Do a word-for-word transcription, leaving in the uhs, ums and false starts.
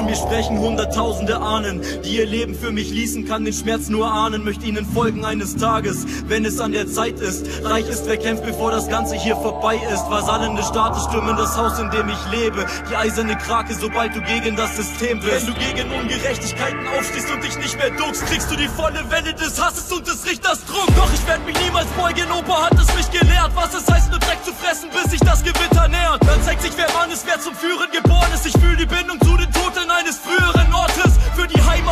zu mir sprechen hunderttausende Ahnen, die ihr Leben für mich ließen, kann den Schmerz nur ahnen. Möchte ihnen folgen eines Tages, wenn es an der Zeit ist. Reich ist, wer kämpft, bevor das Ganze hier vorbei ist. Vasallende Staaten stürmen das Haus, in dem ich lebe. Die eiserne Krake, sobald du gegen das System bist. Wenn du gegen Ungerechtigkeiten aufstehst und dich nicht mehr duckst, kriegst du die volle Welle des Hasses und des Richters Druck. Doch ich werd mich niemals beugen, Opa hat es mich gelehrt, was es heißt, nur Dreck zu fressen, bis sich das Gewitter nähert. Dann zeigt sich, wer Mann ist, wer zum Führen geboren ist. Ich fühle die Bindung zu den Toten eines früheren Ortes. Für die Heimat